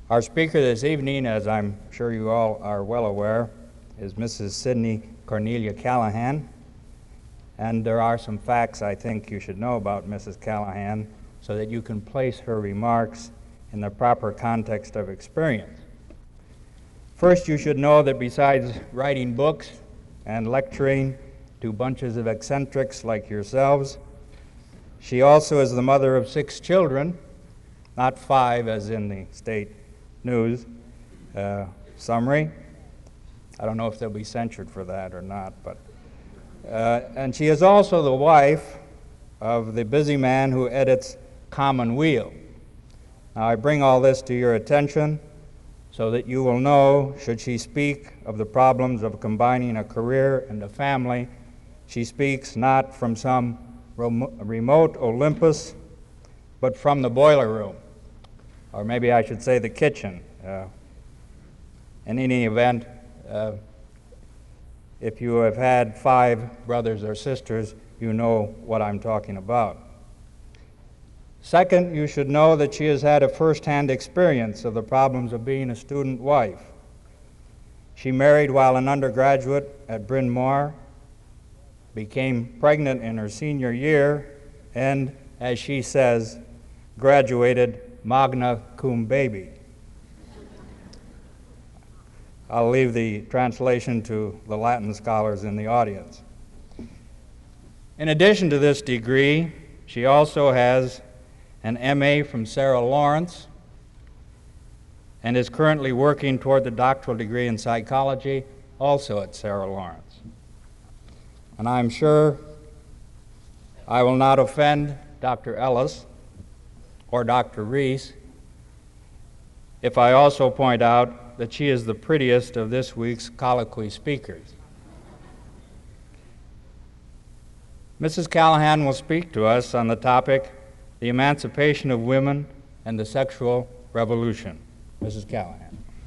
Our speaker this evening, as I'm sure you all are well aware, is Mrs. Sidney Cornelia Callahan. And there are some facts I think you should know about Mrs. Callahan so that you can place her remarks in the proper context of experience. First, you should know that besides writing books and lecturing to bunches of eccentrics like yourselves, she also is the mother of 6 children, not 5 as in the state news summary. I don't know if they'll be censured for that or not, but and she is also the wife of the busy man who edits Commonweal. Now, I bring all this to your attention so that you will know, should she speak of the problems of combining a career and a family, she speaks not from some remote Olympus, but from the boiler room, or maybe I should say the kitchen. In any event, if you have had 5 brothers or sisters, you know what I'm talking about. Second, you should know that she has had a first-hand experience of the problems of being a student wife. She married while an undergraduate at Bryn Mawr, became pregnant in her senior year, and, as she says, graduated magna cum baby. I'll leave the translation to the Latin scholars in the audience. In addition to this degree, she also has an MA from Sarah Lawrence and is currently working toward the doctoral degree in psychology, also at Sarah Lawrence. And I'm sure I will not offend Dr. Ellis or Dr. Reese if I also point out that she is the prettiest of this week's colloquy speakers. Mrs. Callahan will speak to us on the topic, the emancipation of women and the sexual revolution. Mrs. Callahan.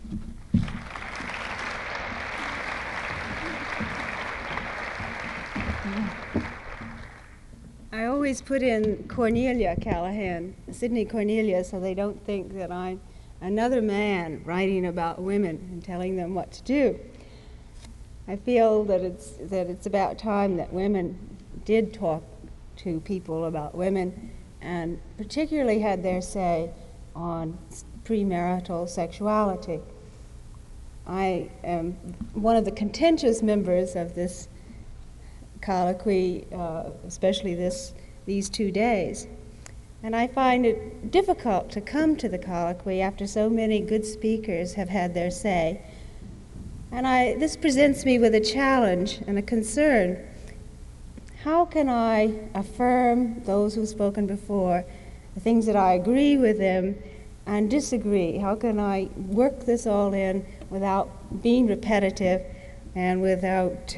I always put in Cornelia Callahan, Sidney Cornelia, so they don't think that I'm another man writing about women and telling them what to do. I feel that it's about time that women did talk to people about women and particularly had their say on premarital sexuality. I am one of the contentious members of this colloquy, especially these 2 days. And I find it difficult to come to the colloquy after so many good speakers have had their say. And this presents me with a challenge and a concern. How can I affirm those who've spoken before, the things that I agree with them and disagree? How can I work this all in without being repetitive and without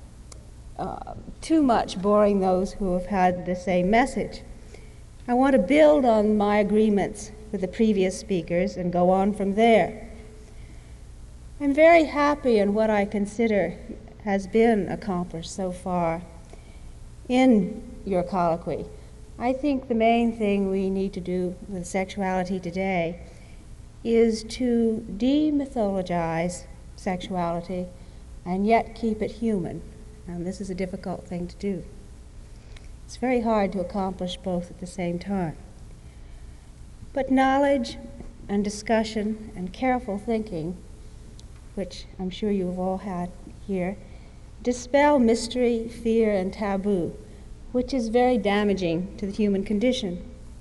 too much boring those who have had the same message? I want to build on my agreements with the previous speakers and go on from there. I'm very happy in what I consider has been accomplished so far in your colloquy. I think the main thing we need to do with sexuality today is to demythologize sexuality and yet keep it human. And this is a difficult thing to do. It's very hard to accomplish both at the same time. But knowledge and discussion and careful thinking, which I'm sure you've all had here, dispel mystery, fear, and taboo, which is very damaging to the human condition.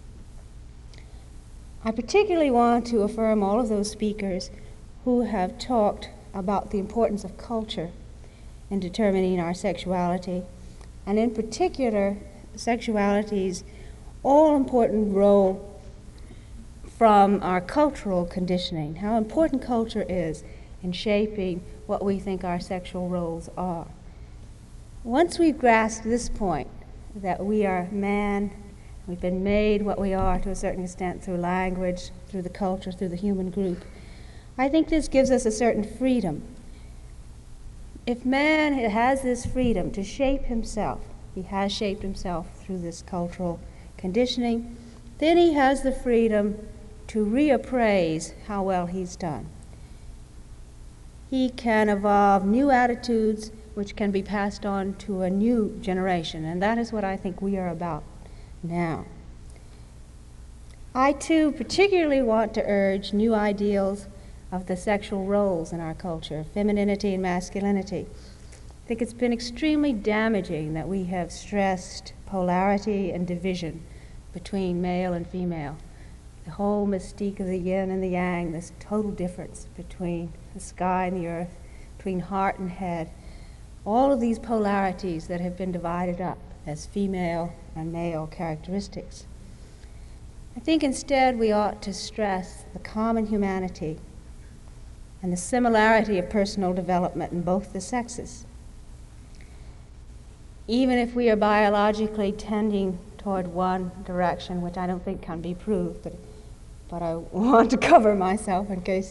I particularly want to affirm all of those speakers who have talked about the importance of culture in determining our sexuality, and in particular, sexuality's all-important role from our cultural conditioning, how important culture is in shaping what we think our sexual roles are. Once we've grasped this point, that we are man, we've been made what we are to a certain extent through language, through the culture, through the human group, I think this gives us a certain freedom. If man has this freedom to shape himself, he has shaped himself through this cultural conditioning, then he has the freedom to reappraise how well he's done. He can evolve new attitudes which can be passed on to a new generation, and that is what I think we are about now. I, too, particularly want to urge new ideals of the sexual roles in our culture, femininity and masculinity. I think it's been extremely damaging that we have stressed polarity and division between male and female. The whole mystique of the yin and the yang, this total difference between the sky and the earth, between heart and head, all of these polarities that have been divided up as female and male characteristics. I think instead we ought to stress the common humanity and the similarity of personal development in both the sexes. Even if we are biologically tending toward one direction, which I don't think can be proved, but I want to cover myself in case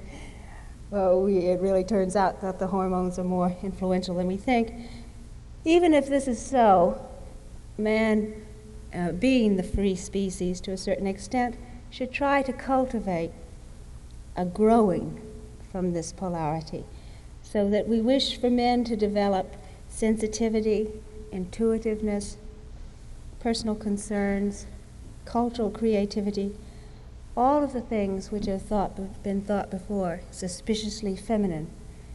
it really turns out that the hormones are more influential than we think. Even if this is so, man, being the free species to a certain extent, should try to cultivate a growing from this polarity, so that we wish for men to develop sensitivity, intuitiveness, personal concerns, cultural creativity, all of the things which have been thought before suspiciously feminine.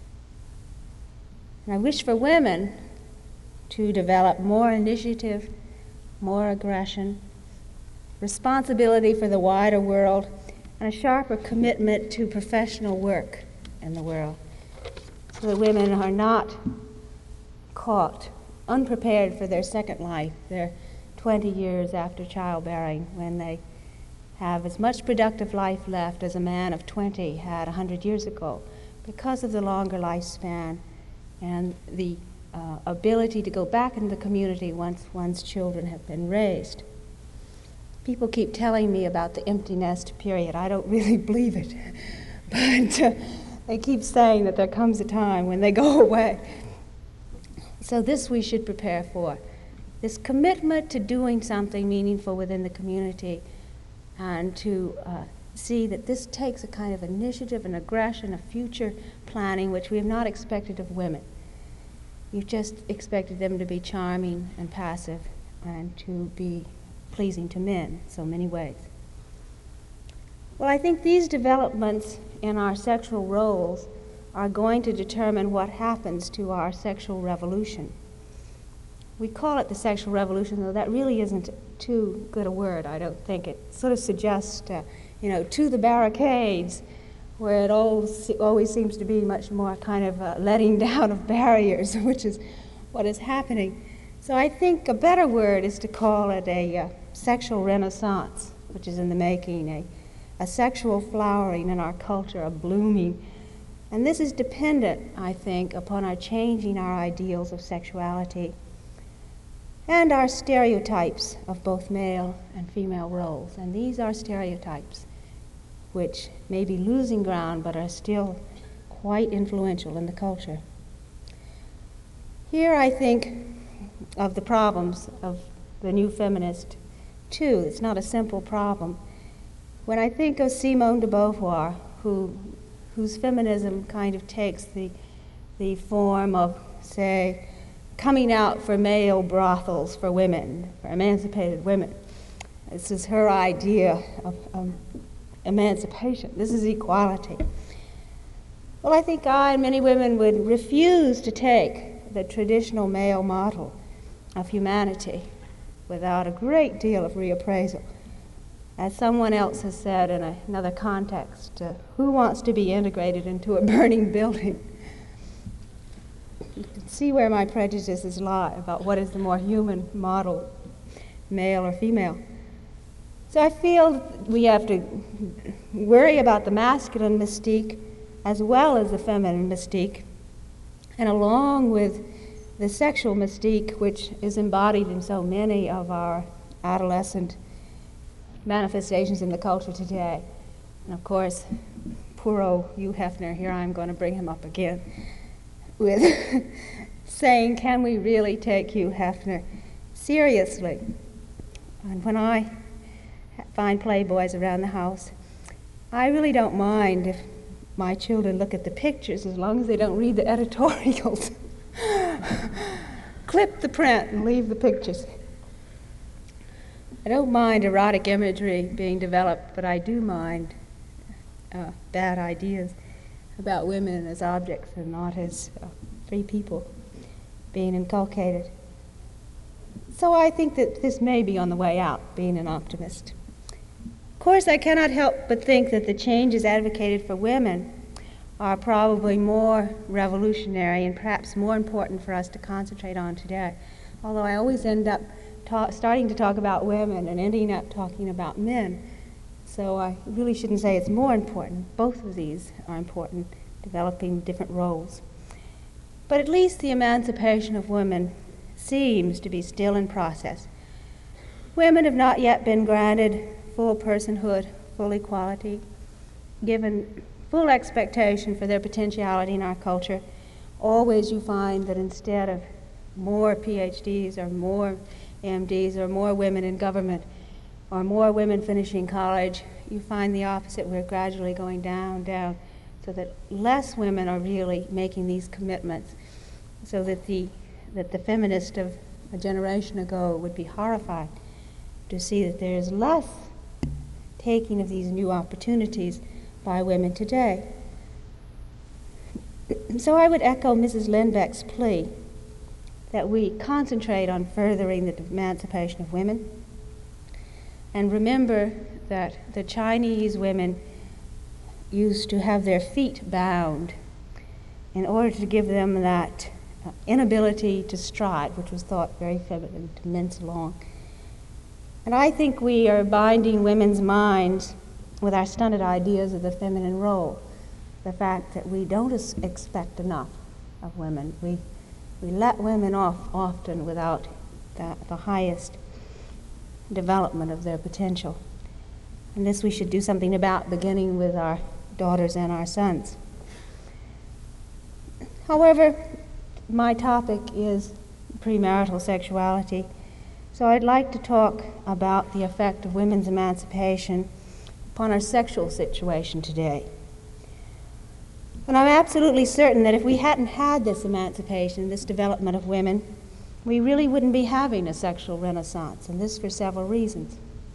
And I wish for women to develop more initiative, more aggression, responsibility for the wider world, and a sharper commitment to professional work in the world, so that women are not caught unprepared for their second life, their 20 years after childbearing, when they have as much productive life left as a man of 20 had 100 years ago, because of the longer lifespan and the ability to go back into the community once one's children have been raised. People keep telling me about the empty nest period. I don't really believe it, but they keep saying that there comes a time when they go away. So this we should prepare for. This commitment to doing something meaningful within the community, and to see that this takes a kind of initiative and aggression, a future planning, which we have not expected of women. You've just expected them to be charming and passive and to be pleasing to men in so many ways. Well, I think these developments in our sexual roles are going to determine what happens to our sexual revolution. We call it the sexual revolution, though that really isn't too good a word, I don't think. It sort of suggests, to the barricades, where it always seems to be much more kind of letting down of barriers, which is what is happening. So I think a better word is to call it a sexual renaissance, which is in the making, a sexual flowering in our culture, a blooming. And this is dependent, I think, upon our changing our ideals of sexuality and our stereotypes of both male and female roles. And these are stereotypes which may be losing ground but are still quite influential in the culture. Here I think of the problems of the new feminist, too. It's not a simple problem. When I think of Simone de Beauvoir, whose feminism kind of takes the form of, say, coming out for male brothels for women, for emancipated women. This is her idea of emancipation. This is equality. Well, I think I and many women would refuse to take the traditional male model of humanity without a great deal of reappraisal. As someone else has said in another context, who wants to be integrated into a burning building? You can see where my prejudices lie about what is the more human model, male or female. So I feel we have to worry about the masculine mystique as well as the feminine mystique, and along with the sexual mystique, which is embodied in so many of our adolescent manifestations in the culture today. And of course, poor old Hugh Hefner, here I'm going to bring him up again, with saying, can we really take Hugh Hefner seriously? And when I find Playboys around the house, I really don't mind if my children look at the pictures as long as they don't read the editorials. Clip the print and leave the pictures. I don't mind erotic imagery being developed, but I do mind bad ideas about women as objects and not as free people being inculcated. So I think that this may be on the way out, being an optimist. Of course, I cannot help but think that the changes advocated for women are probably more revolutionary and perhaps more important for us to concentrate on today. Although I always end up starting to talk about women and ending up talking about men. So I really shouldn't say it's more important. Both of these are important, developing different roles. But at least the emancipation of women seems to be still in process. Women have not yet been granted full personhood, full equality, given full expectation for their potentiality in our culture. Always you find that instead of more PhDs or more MDs or more women in government or more women finishing college, you find the opposite. We're gradually going down, so that less women are really making these commitments, so that the feminist of a generation ago would be horrified to see that there is less taking of these new opportunities by women today. So I would echo Mrs. Lindbeck's plea that we concentrate on furthering the emancipation of women and remember that the Chinese women used to have their feet bound in order to give them that inability to stride, which was thought very feminine, to mince along. And I think we are binding women's minds with our stunted ideas of the feminine role, the fact that we don't expect enough of women. We let women off often without the highest development of their potential. And this we should do something about, beginning with our daughters and our sons. However, my topic is premarital sexuality, so I'd like to talk about the effect of women's emancipation upon our sexual situation today. And I'm absolutely certain that if we hadn't had this emancipation, this development of women, we really wouldn't be having a sexual renaissance, and this for several reasons.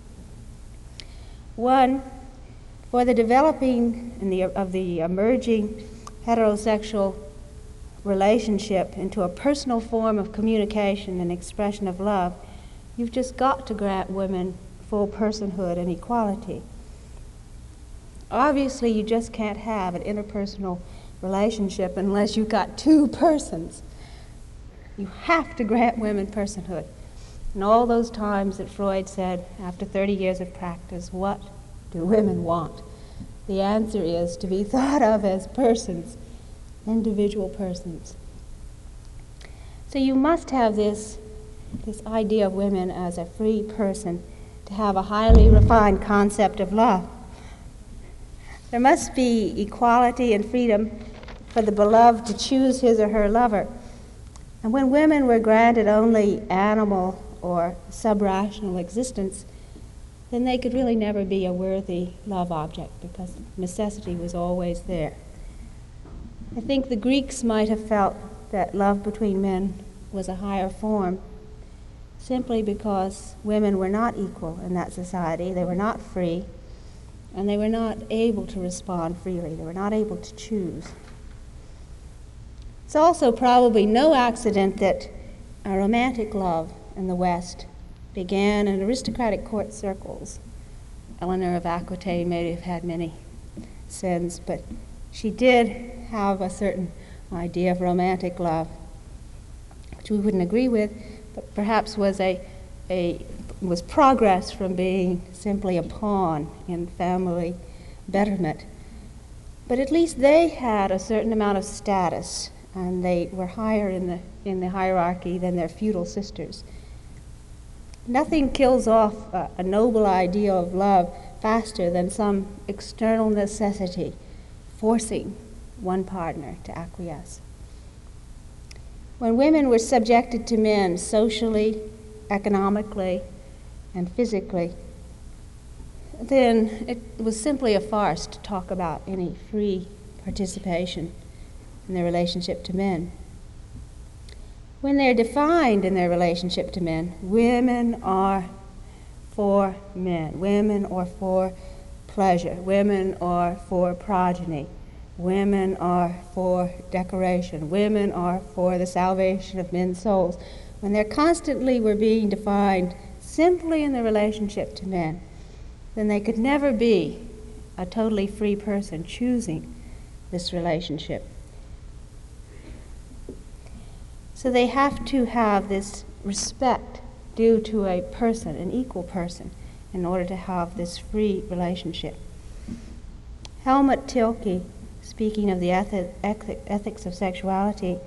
One, for the developing of the emerging heterosexual relationship into a personal form of communication and expression of love, you've just got to grant women full personhood and equality. Obviously, you just can't have an interpersonal relationship unless you've got two persons. You have to grant women personhood. And all those times that Freud said, after 30 years of practice, what do women want? The answer is to be thought of as persons, individual persons. So you must have this idea of women as a free person to have a highly refined concept of love. There must be equality and freedom for the beloved to choose his or her lover. And when women were granted only animal or sub-rational existence, then they could really never be a worthy love object because necessity was always there. I think the Greeks might have felt that love between men was a higher form simply because women were not equal in that society. They were not free, and they were not able to respond freely. They were not able to choose. It's also probably no accident that a romantic love in the West began in aristocratic court circles. Eleanor of Aquitaine may have had many sins, but she did have a certain idea of romantic love, which we wouldn't agree with, but perhaps was was progress from being simply a pawn in family betterment. But at least they had a certain amount of status, and they were higher in the hierarchy than their feudal sisters. Nothing kills off a noble ideal of love faster than some external necessity forcing one partner to acquiesce. When women were subjected to men socially, economically, and physically, then it was simply a farce to talk about any free participation in their relationship to men. When they're defined in their relationship to men, women are for men, women are for pleasure, women are for progeny, women are for decoration, women are for the salvation of men's souls. When they're constantly were being defined simply in their relationship to men, then they could never be a totally free person choosing this relationship. So they have to have this respect due to a person, an equal person, in order to have this free relationship. Helmut Tilke, speaking of the ethics of sexuality,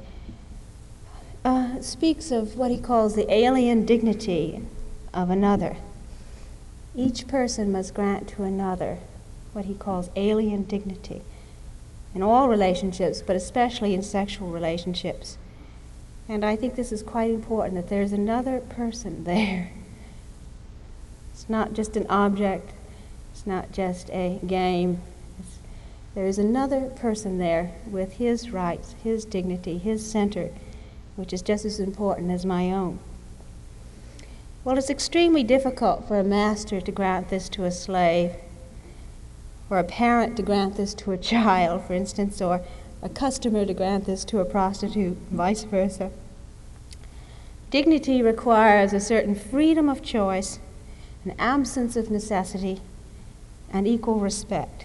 speaks of what he calls the alien dignity of another. Each person must grant to another what he calls alien dignity in all relationships, but especially in sexual relationships. And I think this is quite important, that there's another person there. It's not just an object, it's not just a game. There is another person there with his rights, his dignity, his center, which is just as important as my own. Well, it's extremely difficult for a master to grant this to a slave, or a parent to grant this to a child, for instance, or a customer to grant this to a prostitute, vice versa. Dignity requires a certain freedom of choice, an absence of necessity, and equal respect.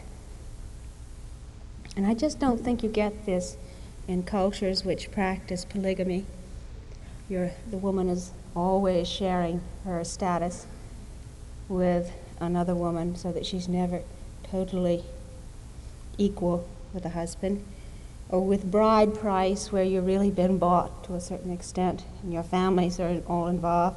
And I just don't think you get this in cultures which practice polygamy. The woman is always sharing her status with another woman so that she's never totally equal with a husband. Or with bride price, where you've really been bought to a certain extent and your families are all involved.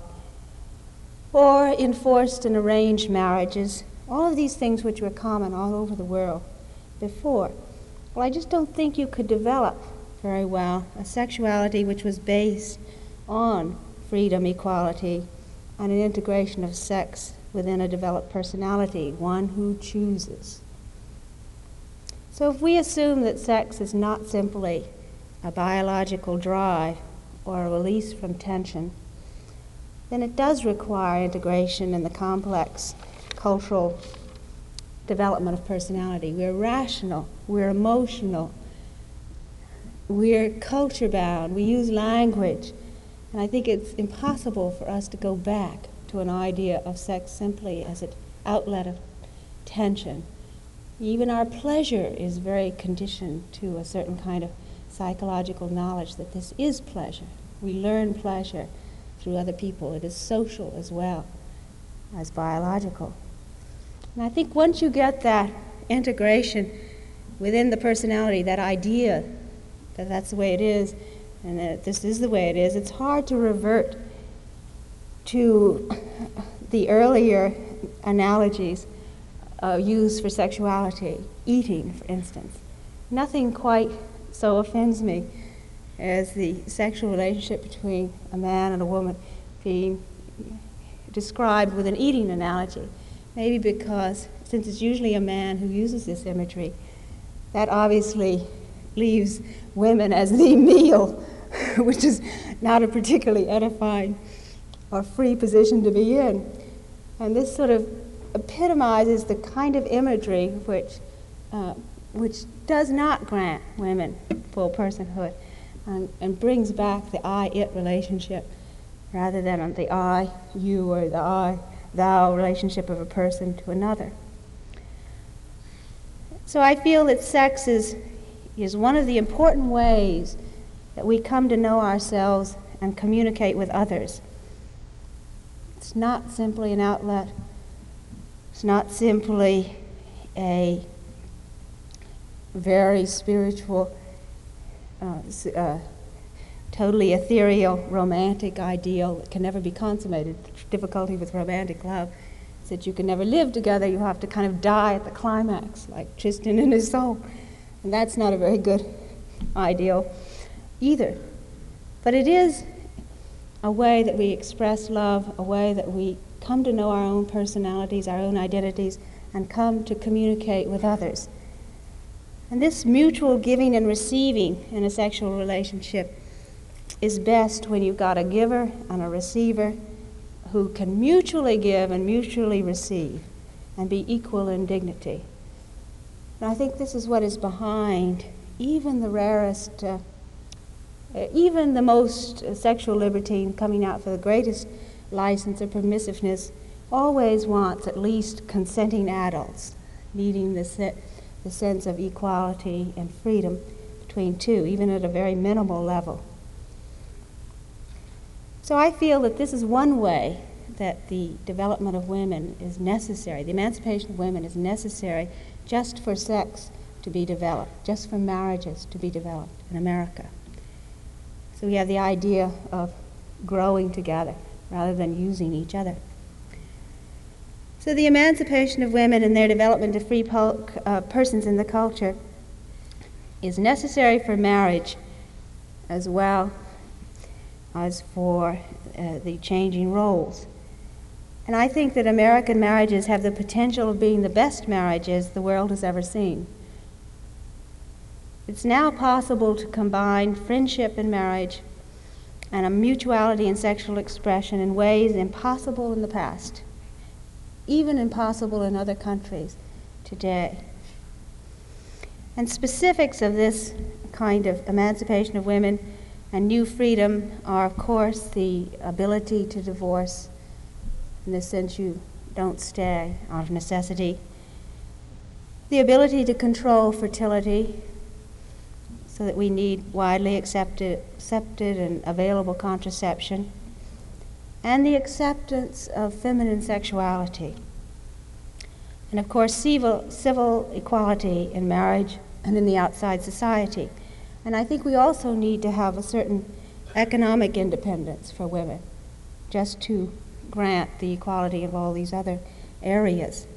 Or in forced and arranged marriages, all of these things which were common all over the world before. Well, I just don't think you could develop very well a sexuality which was based on freedom, equality, and an integration of sex within a developed personality, one who chooses. So if we assume that sex is not simply a biological drive or a release from tension, then it does require integration in the complex cultural development of personality. We're rational, we're emotional, we're culture-bound, we use language, and I think it's impossible for us to go back to an idea of sex simply as an outlet of tension. Even our pleasure is very conditioned to a certain kind of psychological knowledge that this is pleasure. We learn pleasure through other people. It is social as well as biological. And I think once you get that integration within the personality, that idea that that's the way it is, and that this is the way it is, it's hard to revert to the earlier analogies used for sexuality, eating, for instance. Nothing quite so offends me as the sexual relationship between a man and a woman being described with an eating analogy. Maybe because, since it's usually a man who uses this imagery, that obviously leaves women as the meal, which is not a particularly edifying or free position to be in. And this sort of epitomizes the kind of imagery which does not grant women full personhood and brings back the I-it relationship rather than the I-you or the I-thou relationship of a person to another. So I feel that sex is one of the important ways that we come to know ourselves and communicate with others. It's not simply an outlet. It's not simply a very spiritual, totally ethereal, romantic ideal that can never be consummated. The difficulty with romantic love is that you can never live together. You have to kind of die at the climax, like Tristan and Isolde. And that's not a very good ideal either. But it is a way that we express love, a way that we come to know our own personalities, our own identities, and come to communicate with others. And this mutual giving and receiving in a sexual relationship is best when you've got a giver and a receiver who can mutually give and mutually receive and be equal in dignity. And I think this is what is behind even the rarest, even the most sexual libertine coming out for the greatest license of permissiveness always wants at least consenting adults, needing the sense of equality and freedom between two, even at a very minimal level. So I feel that this is one way that the development of women is necessary. The emancipation of women is necessary just for sex to be developed, just for marriages to be developed in America. So we have the idea of growing together rather than using each other. So the emancipation of women and their development to free persons in the culture is necessary for marriage as well as for the changing roles. And I think that American marriages have the potential of being the best marriages the world has ever seen. It's now possible to combine friendship and marriage and a mutuality in sexual expression in ways impossible in the past, even impossible in other countries today. And specifics of this kind of emancipation of women and new freedom are, of course, the ability to divorce, in the sense you don't stay out of necessity, the ability to control fertility so that we need widely accepted and available contraception, and the acceptance of feminine sexuality. And of course, civil equality in marriage and in the outside society. And I think we also need to have a certain economic independence for women, just to grant the equality of all these other areas.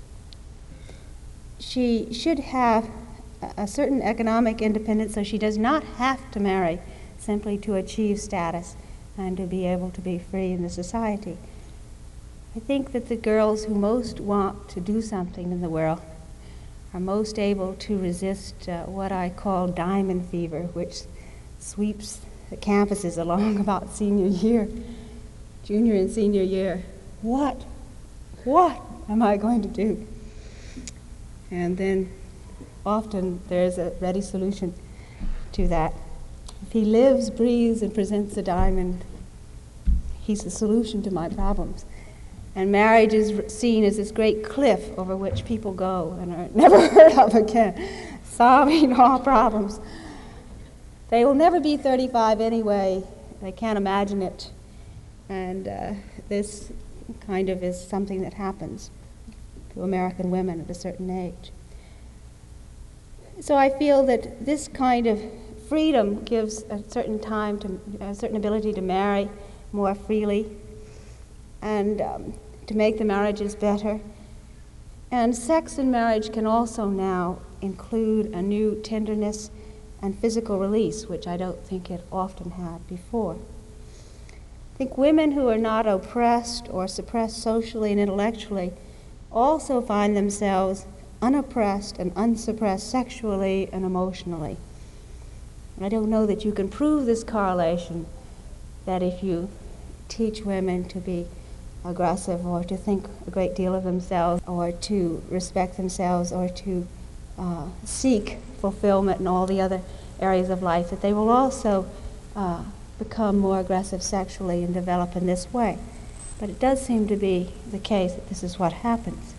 She should have a certain economic independence so she does not have to marry simply to achieve status and to be able to be free in the society. I think that the girls who most want to do something in the world are most able to resist what I call diamond fever, which sweeps the campuses along about senior year, junior and senior year. What am I going to do? And then often there's a ready solution to that. If he lives, breathes, and presents a diamond, he's the solution to my problems. And marriage is seen as this great cliff over which people go and are never heard of again, solving all problems. They will never be 35 anyway. They can't imagine it. And this kind of is something that happens to American women at a certain age. So I feel that this kind of freedom gives a certain time to a certain ability to marry more freely and to make the marriages better. And sex in marriage can also now include a new tenderness and physical release, which I don't think it often had before. I think women who are not oppressed or suppressed socially and intellectually also find themselves unoppressed and unsuppressed sexually and emotionally. I don't know that you can prove this correlation, that if you teach women to be aggressive or to think a great deal of themselves or to respect themselves or to seek fulfillment in all the other areas of life, that they will also become more aggressive sexually and develop in this way. But it does seem to be the case that this is what happens.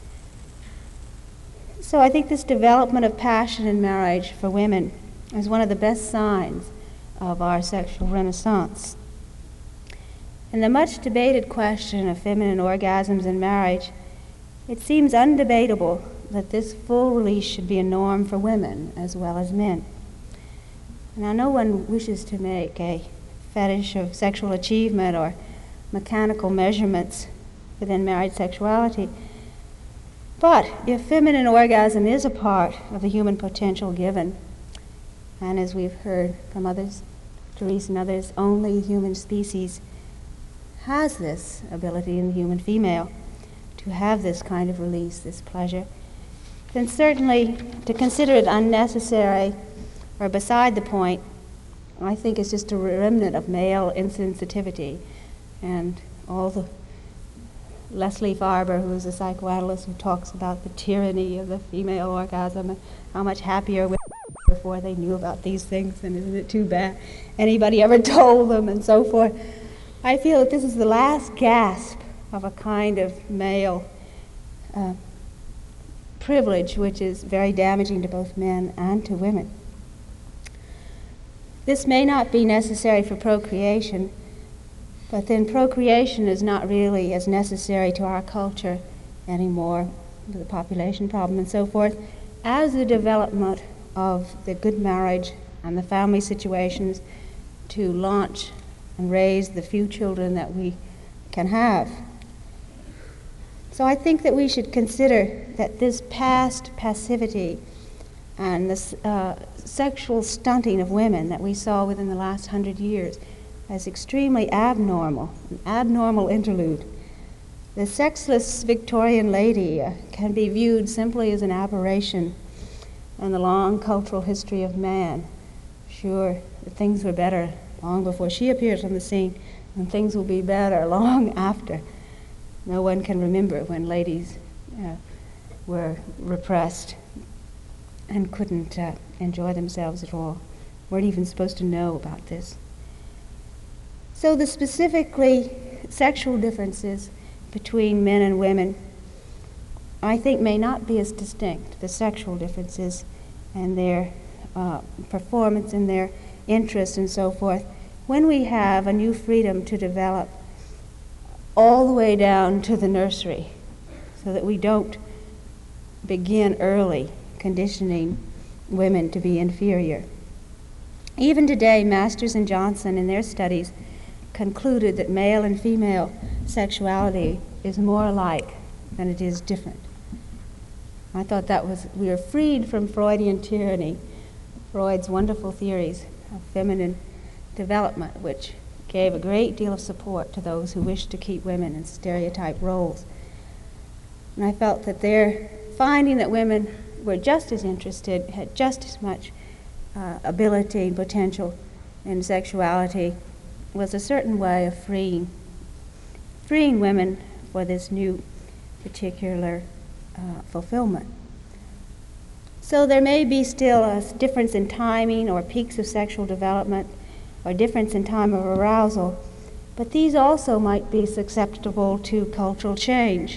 So I think this development of passion in marriage for women is one of the best signs of our sexual renaissance. In the much debated question of feminine orgasms in marriage, it seems undebatable that this full release should be a norm for women as well as men. Now, no one wishes to make a fetish of sexual achievement or mechanical measurements within married sexuality. But if feminine orgasm is a part of the human potential given, and as we've heard from others, Therese and others, only human species has this ability in the human female to have this kind of release, this pleasure, then certainly to consider it unnecessary or beside the point, I think it's just a remnant of male insensitivity. And all the Leslie Farber, who's a psychoanalyst, who talks about the tyranny of the female orgasm and how much happier women were before they knew about these things, and isn't it too bad anybody ever told them, and so forth. I feel that this is the last gasp of a kind of male privilege which is very damaging to both men and to women. This may not be necessary for procreation, but then procreation is not really as necessary to our culture anymore, with the population problem and so forth, as the development of the good marriage and the family situations to launch and raise the few children that we can have. So I think that we should consider that this past passivity and this sexual stunting of women that we saw within the last 100 years as extremely abnormal, an abnormal interlude. The sexless Victorian lady can be viewed simply as an aberration in the long cultural history of man. Sure, things were better long before she appeared on the scene, and things will be better long after. No one can remember when ladies were repressed and couldn't enjoy themselves at all, weren't even supposed to know about this. So the specifically sexual differences between men and women, I think, may not be as distinct, the sexual differences and their performance and their interests and so forth, when we have a new freedom to develop all the way down to the nursery, so that we don't begin early conditioning women to be inferior. Even today, Masters and Johnson, in their studies, concluded that male and female sexuality is more alike than it is different. I thought that was, we are freed from Freudian tyranny, Freud's wonderful theories of feminine development, which gave a great deal of support to those who wished to keep women in stereotype roles. And I felt that their finding that women were just as interested, had just as much ability and potential in sexuality, was a certain way of freeing women for this new particular fulfillment. So there may be still a difference in timing or peaks of sexual development or difference in time of arousal, but these also might be susceptible to cultural change.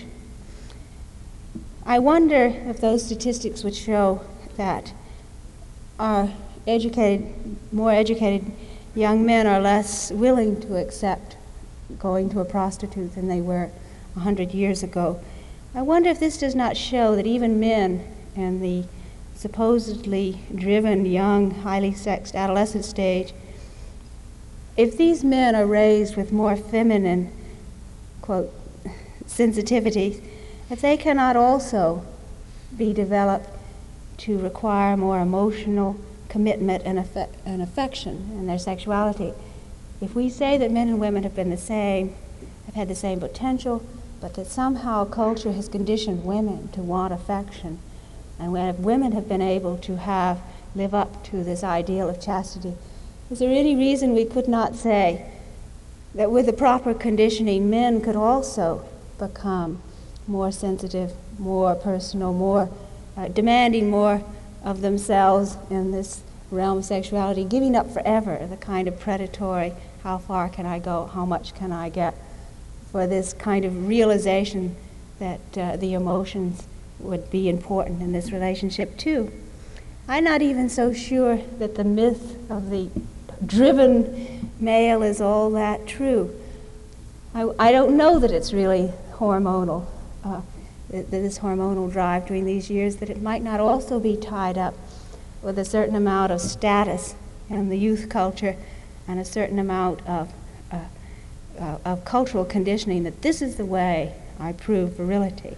I wonder if those statistics would show that our more educated young men are less willing to accept going to a prostitute than they were 100 years ago. I wonder if this does not show that even men in the supposedly driven, young, highly sexed adolescent stage, if these men are raised with more feminine, quote, sensitivity, if they cannot also be developed to require more emotional commitment and affection in their sexuality. If we say that men and women have been the same, have had the same potential, but that somehow culture has conditioned women to want affection, and when women have been able to live up to this ideal of chastity, is there any reason we could not say that with the proper conditioning, men could also become more sensitive, more personal, more demanding more of themselves in this realm of sexuality, giving up forever the kind of predatory, how far can I go, how much can I get, for this kind of realization that the emotions would be important in this relationship too. I'm not even so sure that the myth of the driven male is all that true. I don't know that it's really hormonal, this hormonal drive during these years, that it might not also be tied up with a certain amount of status in the youth culture and a certain amount of cultural conditioning, that this is the way I prove virility.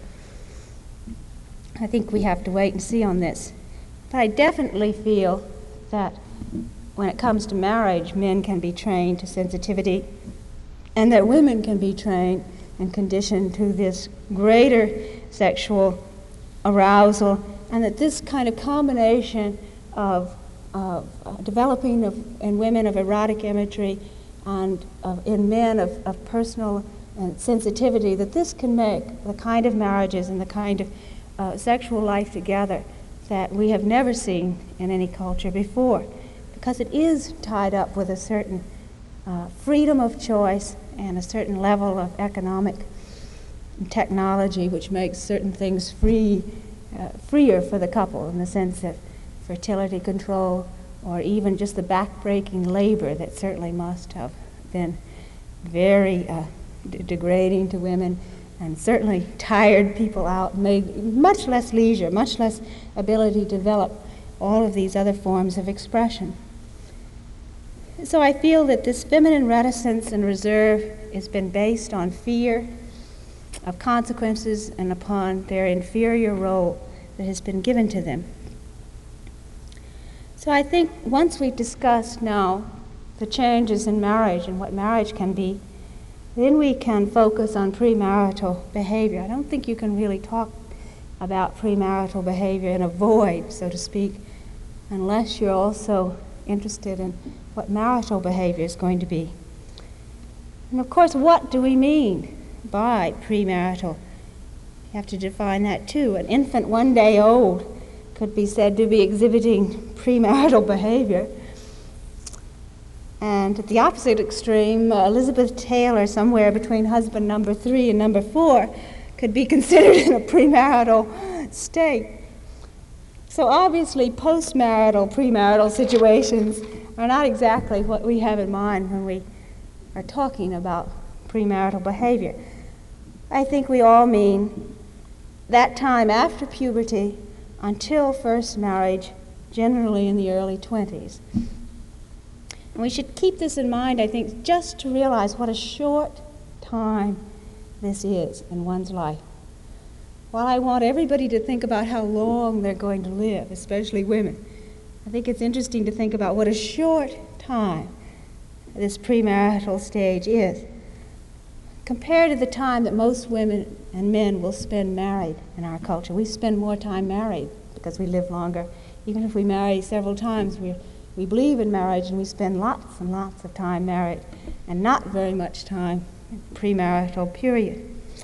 I think we have to wait and see on this. But I definitely feel that when it comes to marriage, men can be trained to sensitivity, and that women can be trained and conditioned to this greater sexual arousal, and that this kind of combination of developing in women of erotic imagery and in men of personal and sensitivity, that this can make the kind of marriages and the kind of sexual life together that we have never seen in any culture before, because it is tied up with a certain freedom of choice and a certain level of economic technology which makes certain things freer for the couple, in the sense of fertility control or even just the back-breaking labor that certainly must have been very degrading to women and certainly tired people out, made much less leisure, much less ability to develop all of these other forms of expression. So I feel that this feminine reticence and reserve has been based on fear of consequences and upon their inferior role that has been given to them. So I think once we've discussed now the changes in marriage and what marriage can be, then we can focus on premarital behavior. I don't think you can really talk about premarital behavior in a void, so to speak, unless you're also interested in what marital behavior is going to be. And of course, what do we mean by premarital? You have to define that too. An infant 1 day old could be said to be exhibiting premarital behavior. And at the opposite extreme, Elizabeth Taylor, somewhere between husband number 3 and number 4, could be considered in a premarital state. So obviously, post-marital, premarital situations are not exactly what we have in mind when we are talking about premarital behavior. I think we all mean that time after puberty until first marriage, generally in the early 20s. And we should keep this in mind, I think, just to realize what a short time this is in one's life. While I want everybody to think about how long they're going to live, especially women, I think it's interesting to think about what a short time this premarital stage is, compared to the time that most women and men will spend married in our culture. We spend more time married because we live longer. Even if we marry several times, we believe in marriage and we spend lots and lots of time married and not very much time in premarital period.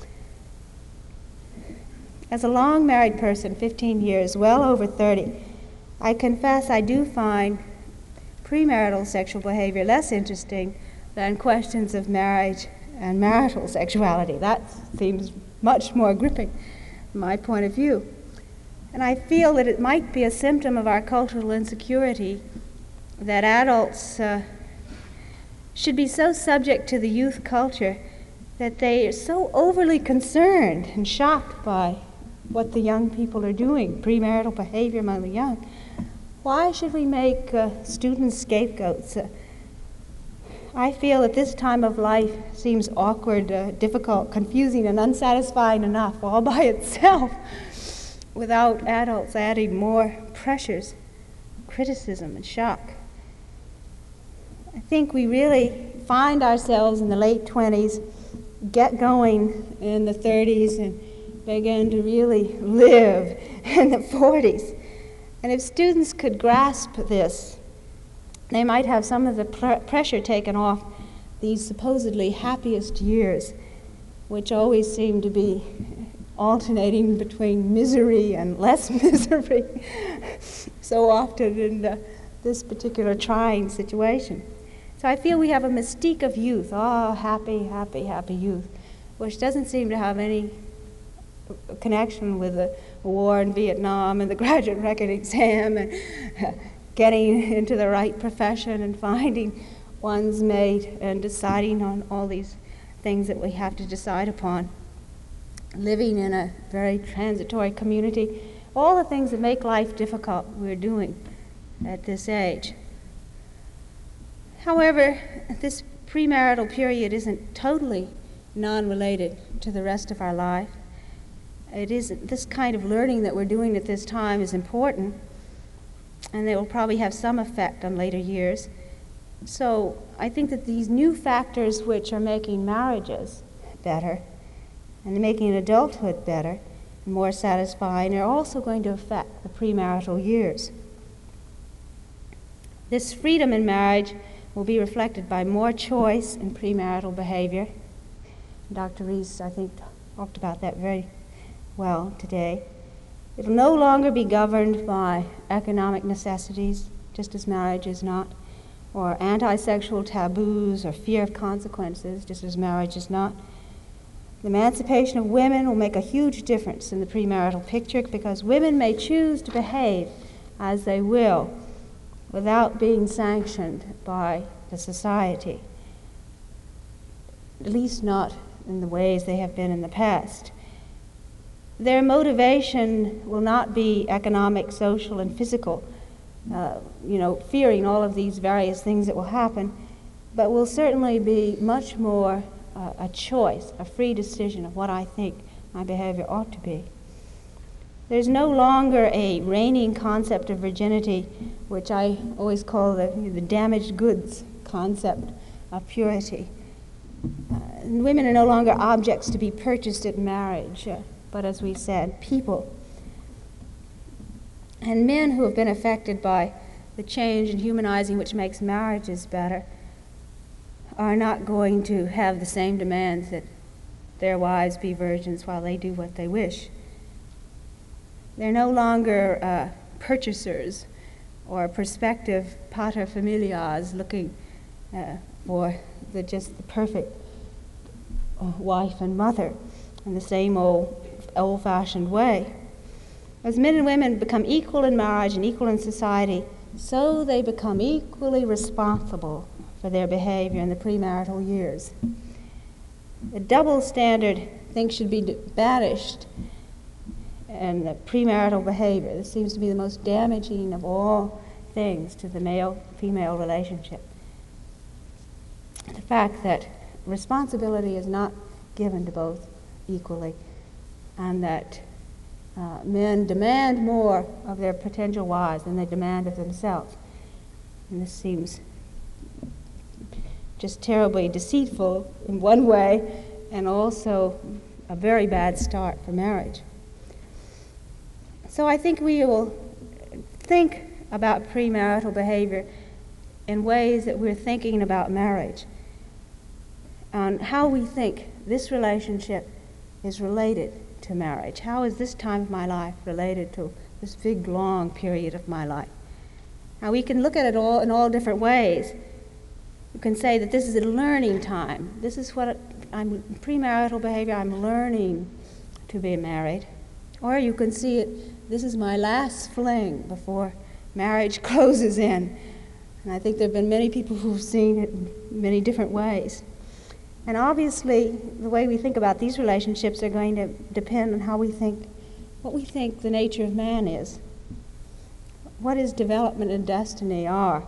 As a long married person, 15 years, well over 30, I confess I do find premarital sexual behavior less interesting than questions of marriage and marital sexuality. That seems much more gripping from my point of view. And I feel that it might be a symptom of our cultural insecurity that adults should be so subject to the youth culture that they are so overly concerned and shocked by what the young people are doing, premarital behavior among the young. Why should we make students scapegoats? I feel that this time of life seems awkward, difficult, confusing, and unsatisfying enough all by itself without adults adding more pressures, criticism, and shock. I think we really find ourselves in the late 20s, get going in the 30s, and begin to really live in the 40s. And if students could grasp this, they might have some of the pressure taken off these supposedly happiest years, which always seem to be alternating between misery and less misery so often in this particular trying situation. So I feel we have a mystique of youth, happy, happy, happy youth, which doesn't seem to have any connection with the war in Vietnam and the graduate record exam and getting into the right profession and finding one's mate and deciding on all these things that we have to decide upon. Living in a very transitory community, all the things that make life difficult we're doing at this age. However, this premarital period isn't totally non-related to the rest of our life. It isn't. This kind of learning that we're doing at this time is important, and it will probably have some effect on later years. So I think that these new factors which are making marriages better and making adulthood better and more satisfying are also going to affect the premarital years. This freedom in marriage will be reflected by more choice in premarital behavior. Dr. Rees, I think, talked about that very well today. It will no longer be governed by economic necessities, just as marriage is not, or anti-sexual taboos or fear of consequences, just as marriage is not. The emancipation of women will make a huge difference in the premarital picture because women may choose to behave as they will without being sanctioned by the society, at least not in the ways they have been in the past. Their motivation will not be economic, social, and physical, fearing all of these various things that will happen, but will certainly be much more a choice, a free decision of what I think my behavior ought to be. There's no longer a reigning concept of virginity, which I always call the damaged goods concept of purity. Women are no longer objects to be purchased at marriage, but as we said, people. And men who have been affected by the change in humanizing which makes marriages better are not going to have the same demands that their wives be virgins while they do what they wish. They're no longer purchasers or prospective paterfamilias looking for just the perfect wife and mother in the same old-fashioned way. As men and women become equal in marriage and equal in society, so they become equally responsible for their behavior in the premarital years. The double standard, I think, should be banished in the premarital behavior. This seems to be the most damaging of all things to the male-female relationship. The fact that responsibility is not given to both equally, and that men demand more of their potential wives than they demand of themselves. And this seems just terribly deceitful in one way, and also a very bad start for marriage. So I think we will think about premarital behavior in ways that we're thinking about marriage, on how we think this relationship is related to marriage. How is this time of my life related to this big, long period of my life? Now, we can look at it all in all different ways. You can say that this is a learning time. This is what premarital behavior, I'm learning to be married. Or you can see it, this is my last fling before marriage closes in. And I think there have been many people who've seen it in many different ways. And obviously, the way we think about these relationships are going to depend on how we think, what we think the nature of man is, what his development and destiny are.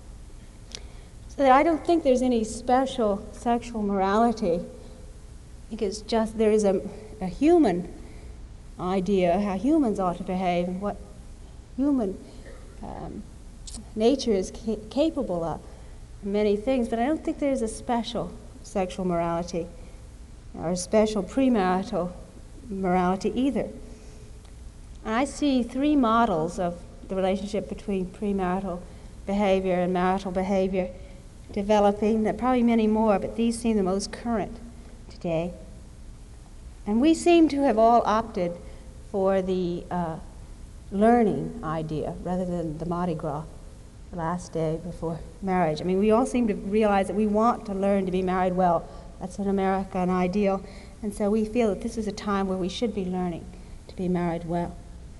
So that I don't think there's any special sexual morality. I think it's just there is a human idea how humans ought to behave and what human nature is capable of, many things, but I don't think there's a special sexual morality or a special premarital morality either. And I see three models of the relationship between premarital behavior and marital behavior developing. There are probably many more, but these seem the most current today. And we seem to have all opted for the learning idea rather than the Mardi Gras, the last day before marriage. I mean, we all seem to realize that we want to learn to be married well. That's an American ideal. And so we feel that this is a time where we should be learning to be married well.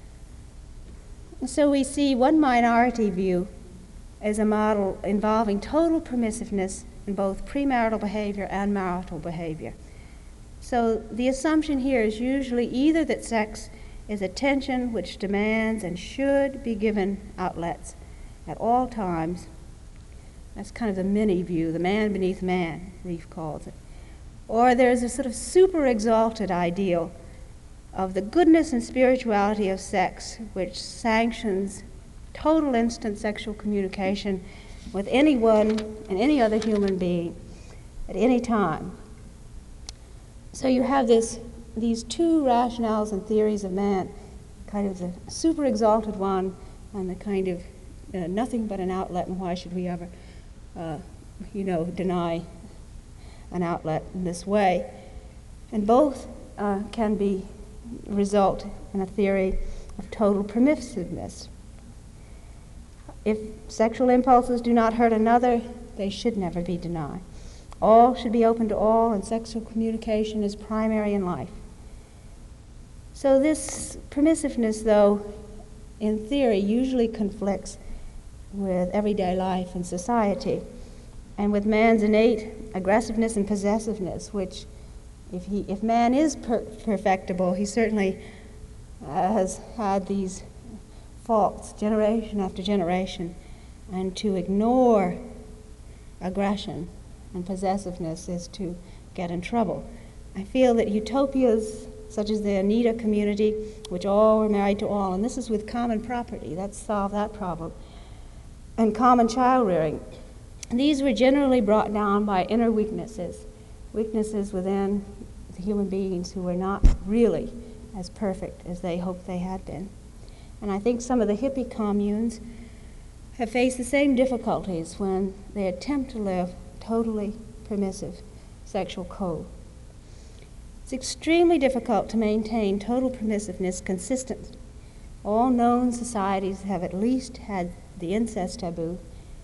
And so we see one minority view as a model involving total permissiveness in both premarital behavior and marital behavior. So the assumption here is usually either that sex is a tension which demands and should be given outlets at all times. That's kind of the mini view, the man beneath man, Reef calls it. Or there's a sort of super exalted ideal of the goodness and spirituality of sex, which sanctions total instant sexual communication with anyone and any other human being at any time. So you have these two rationales and theories of man, kind of the super exalted one and the kind of nothing but an outlet, and why should we ever, deny an outlet in this way. And both can result in a theory of total permissiveness. If sexual impulses do not hurt another, they should never be denied. All should be open to all, and sexual communication is primary in life. So this permissiveness, though, in theory, usually conflicts with everyday life and society, and with man's innate aggressiveness and possessiveness, which, if man is perfectible, he certainly has had these faults generation after generation, and to ignore aggression and possessiveness is to get in trouble. I feel that utopias such as the Oneida community, which all were married to all, and this is with common property, that's solved that problem, and common child rearing, these were generally brought down by inner weaknesses within the human beings who were not really as perfect as they hoped they had been. And I think some of the hippie communes have faced the same difficulties when they attempt to live totally permissive sexual code. It's extremely difficult to maintain total permissiveness consistently. All known societies have at least had the incest taboo,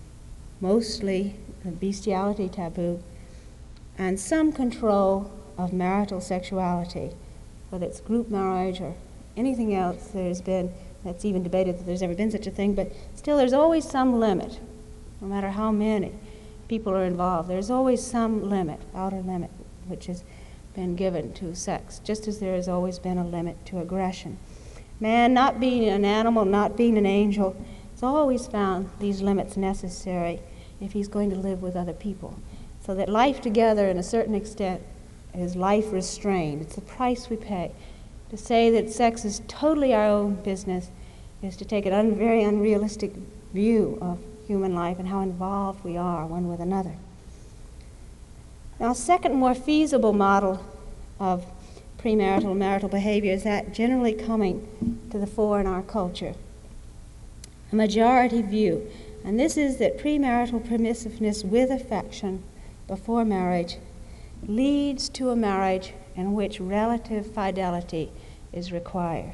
mostly the bestiality taboo, and some control of marital sexuality, whether it's group marriage or anything else that's even debated that there's ever been such a thing, but still there's always some limit, no matter how many people are involved. There's always some limit, outer limit, which has been given to sex, just as there has always been a limit to aggression. Man, not being an animal, not being an angel, has always found these limits necessary if he's going to live with other people. So that life together, in a certain extent, is life restrained. It's the price we pay. To say that sex is totally our own business is to take a very unrealistic view of human life and how involved we are one with another. Now, a second, more feasible model of premarital marital behavior is that generally coming to the fore in our culture, a majority view, and this is that premarital permissiveness with affection before marriage leads to a marriage in which relative fidelity is required.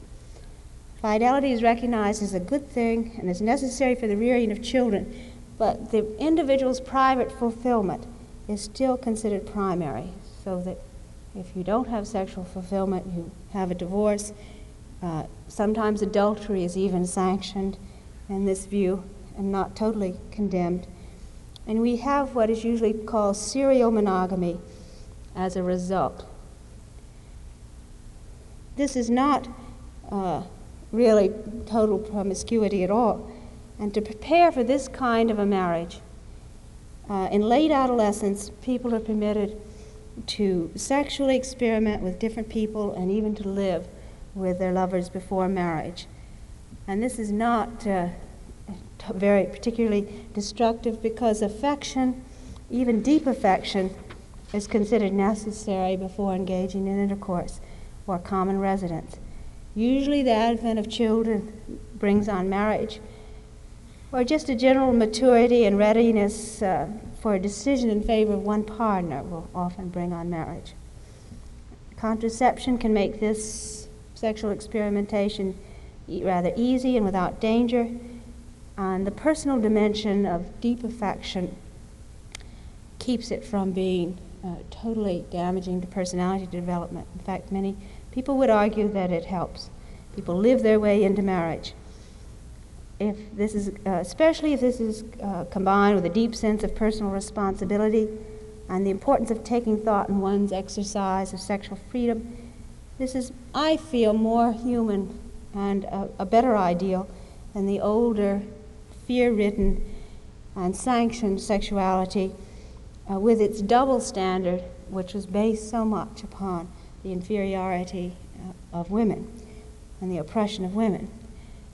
Fidelity is recognized as a good thing and is necessary for the rearing of children, but the individual's private fulfillment is still considered primary, so that if you don't have sexual fulfillment, you have a divorce. Sometimes adultery is even sanctioned in this view and not totally condemned. And we have what is usually called serial monogamy as a result. This is not really total promiscuity at all. And to prepare for this kind of a marriage, in late adolescence, people are permitted to sexually experiment with different people and even to live with their lovers before marriage. And this is not very particularly destructive, because affection, even deep affection, is considered necessary before engaging in intercourse or common residence. Usually the advent of children brings on marriage, or just a general maturity and readiness for a decision in favor of one partner will often bring on marriage. Contraception can make this sexual experimentation rather easy and without danger, and the personal dimension of deep affection keeps it from being totally damaging to personality development. In fact, many people would argue that it helps people live their way into marriage. If this is, especially if this is combined with a deep sense of personal responsibility and the importance of taking thought in one's exercise of sexual freedom, this is, I feel, more human and a better ideal than the older, fear-ridden and sanctioned sexuality with its double standard, which was based so much upon the inferiority of women and the oppression of women.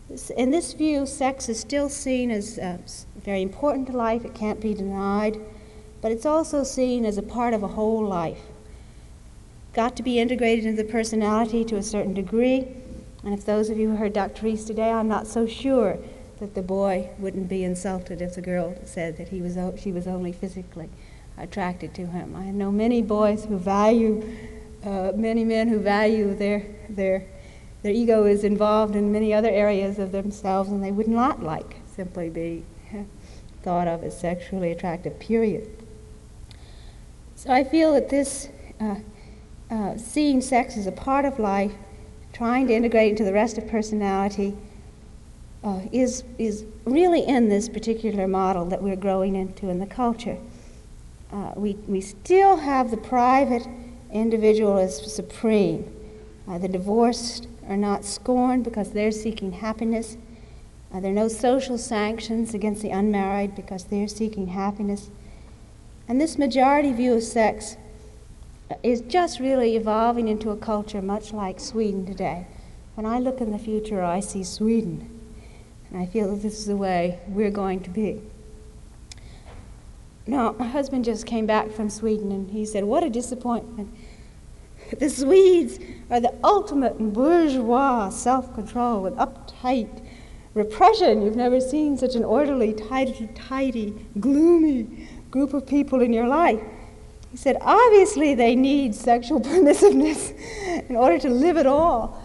In this view, sex is still seen as very important to life. It can't be denied. But it's also seen as a part of a whole life. Got to be integrated into the personality to a certain degree. And if those of you who heard Dr. Reese today, I'm not so sure that the boy wouldn't be insulted if the girl said that she was only physically attracted to him. I know many boys who value, many men who value their ego is involved in many other areas of themselves, and they would not like simply be thought of as sexually attractive, period. So I feel that this seeing sex as a part of life, trying to integrate into the rest of personality, is really in this particular model that we're growing into in the culture. We still have the private individual as supreme. The divorced are not scorned because they're seeking happiness. There are no social sanctions against the unmarried because they're seeking happiness. And this majority view of sex is just really evolving into a culture much like Sweden today. When I look in the future, I see Sweden. And I feel that this is the way we're going to be. Now, my husband just came back from Sweden, and he said, what a disappointment. The Swedes are the ultimate in bourgeois self-control and uptight repression. You've never seen such an orderly, tidy, gloomy group of people in your life. He said, obviously they need sexual permissiveness in order to live at all.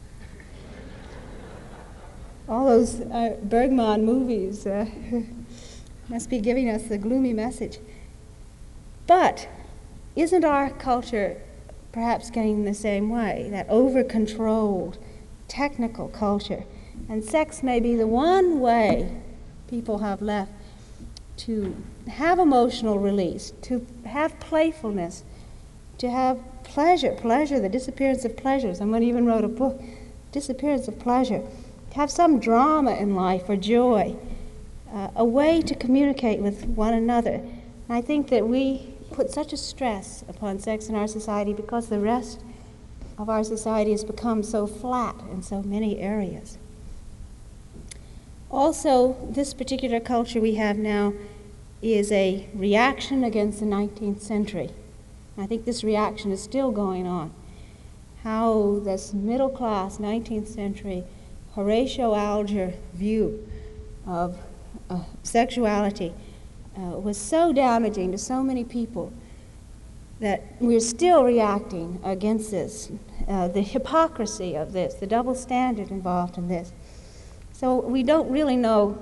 All those Bergman movies must be giving us the gloomy message. But isn't our culture perhaps getting the same way, that over-controlled, technical culture? And sex may be the one way people have left to have emotional release, to have playfulness, to have pleasure, the disappearance of pleasure. Someone even wrote a book, Disappearance of Pleasure. To have some drama in life or joy, a way to communicate with one another. And I think that we put such a stress upon sex in our society because the rest of our society has become so flat in so many areas. Also, this particular culture we have now is a reaction against the 19th century. I think this reaction is still going on. How this middle-class 19th century Horatio Alger view of sexuality was so damaging to so many people that we're still reacting against this, the hypocrisy of this, the double standard involved in this. So we don't really know,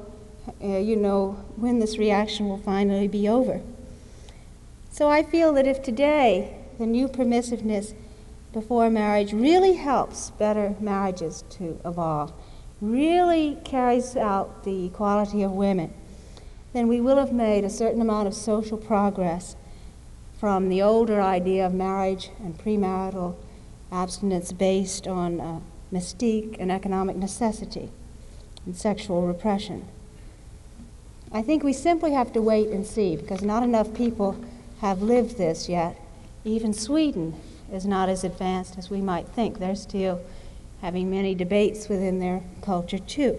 when this reaction will finally be over. So I feel that if today the new permissiveness before marriage really helps better marriages to evolve, really carries out the equality of women, then we will have made a certain amount of social progress from the older idea of marriage and premarital abstinence based on mystique and economic necessity and sexual repression. I think we simply have to wait and see, because not enough people have lived this yet. Even Sweden is not as advanced as we might think. They're still having many debates within their culture too.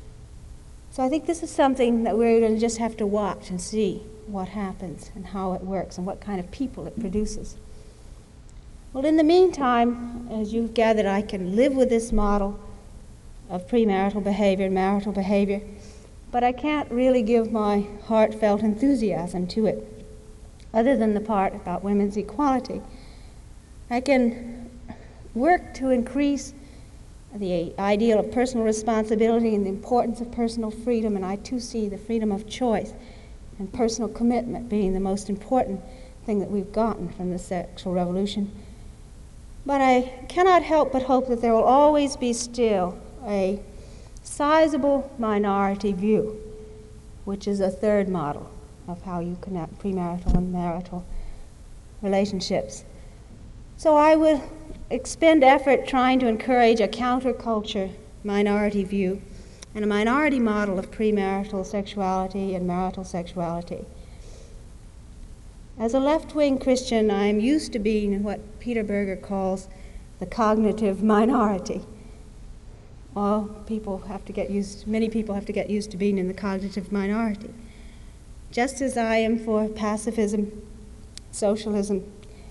So I think this is something that we're going to just have to watch and see what happens and how it works and what kind of people it produces. Well, in the meantime, as you've gathered, I can live with this model of premarital behavior and marital behavior, but I can't really give my heartfelt enthusiasm to it, other than the part about women's equality. I can work to increase the ideal of personal responsibility and the importance of personal freedom, and I too see the freedom of choice and personal commitment being the most important thing that we've gotten from the sexual revolution. But I cannot help but hope that there will always be still a sizable minority view, which is a third model of how you connect premarital and marital relationships. So I will expend effort trying to encourage a counterculture minority view and a minority model of premarital sexuality and marital sexuality. As a left-wing Christian, I am used to being in what Peter Berger calls the cognitive minority. many people have to get used to being in the cognitive minority. Just as I am for pacifism, socialism,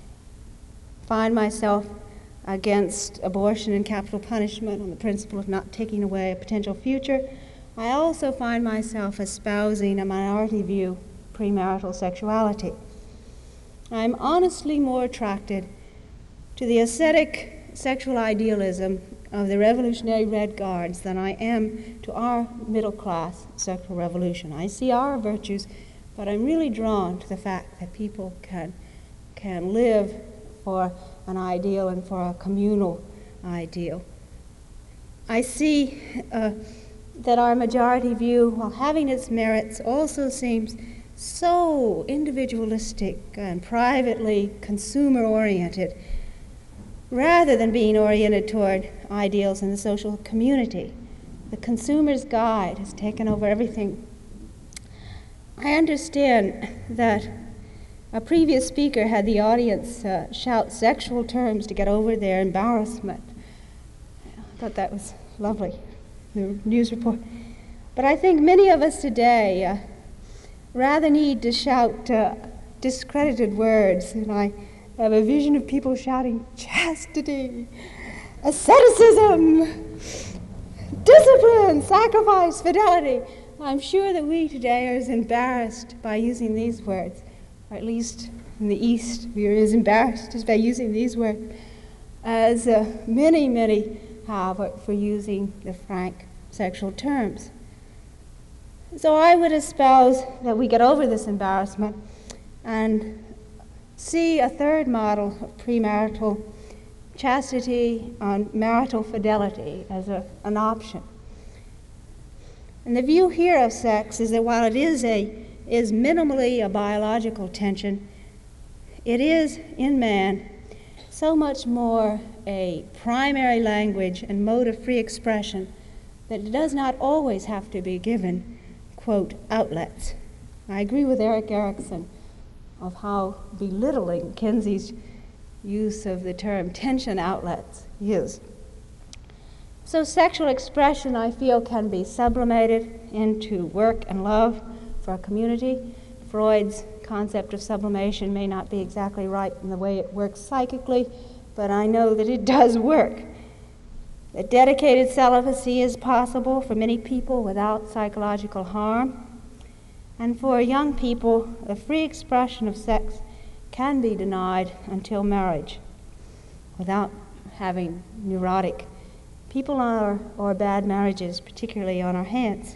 find myself against abortion and capital punishment on the principle of not taking away a potential future, I also find myself espousing a minority view of premarital sexuality. I'm honestly more attracted to the ascetic sexual idealism of the Revolutionary Red Guards than I am to our middle-class sexual revolution. I see our virtues, but I'm really drawn to the fact that people can live for an ideal and for a communal ideal. I see that our majority view, while having its merits, also seems so individualistic and privately consumer-oriented, rather than being oriented toward ideals in the social community. The consumer's guide has taken over everything. I understand that a previous speaker had the audience shout sexual terms to get over their embarrassment. I thought that was lovely, the news report. But I think many of us today rather need to shout discredited words, and I have a vision of people shouting chastity, asceticism, discipline, sacrifice, fidelity. I'm sure that we today are as embarrassed by using these words, or at least in the East, we are as embarrassed as by using these words as many have for using the frank sexual terms. So I would espouse that we get over this embarrassment and see a third model of premarital chastity and marital fidelity as an option. And the view here of sex is that while it is minimally a biological tension, it is in man so much more a primary language and mode of free expression that it does not always have to be given, quote, outlets. I agree with Erik Erikson of how belittling Kinsey's use of the term tension outlets is. So sexual expression, I feel, can be sublimated into work and love for a community. Freud's concept of sublimation may not be exactly right in the way it works psychically, but I know that it does work. That dedicated celibacy is possible for many people without psychological harm. And for young people, the free expression of sex can be denied until marriage without having neurotic people or bad marriages, particularly on our hands.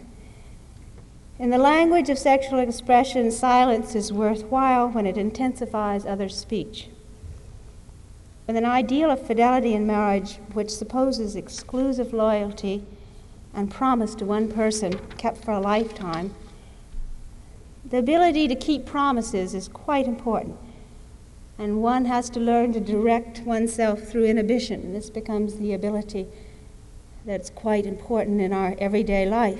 In the language of sexual expression, silence is worthwhile when it intensifies others' speech. With an ideal of fidelity in marriage which supposes exclusive loyalty and promise to one person kept for a lifetime, the ability to keep promises is quite important, and one has to learn to direct oneself through inhibition. And this becomes the ability that's quite important in our everyday life.